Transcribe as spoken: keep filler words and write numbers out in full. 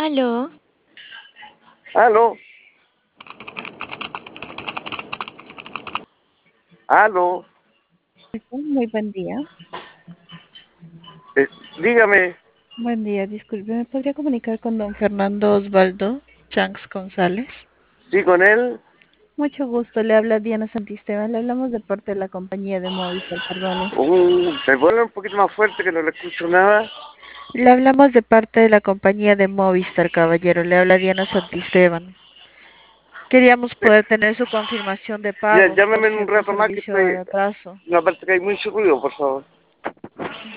Aló, Aló, aló, Muy buen día. eh, dígame, Buen día, disculpe, ¿me podría comunicar con don Fernando Osvaldo Chanks González? sí, con él. Mucho gusto, le habla Diana Santisteban, le hablamos de parte de la compañía de Movistar, perdone. Uh, ¿me puede hablar un poquito más fuerte que no le escucho nada? Le hablamos de parte de la compañía de Movistar, caballero, le habla Diana Santisteban. Queríamos Eh, poder tener su confirmación de ya, pagos llámeme por en un cierto rato más que servicio de estoy... retraso. No, aparte que hay mucho ruido, por favor.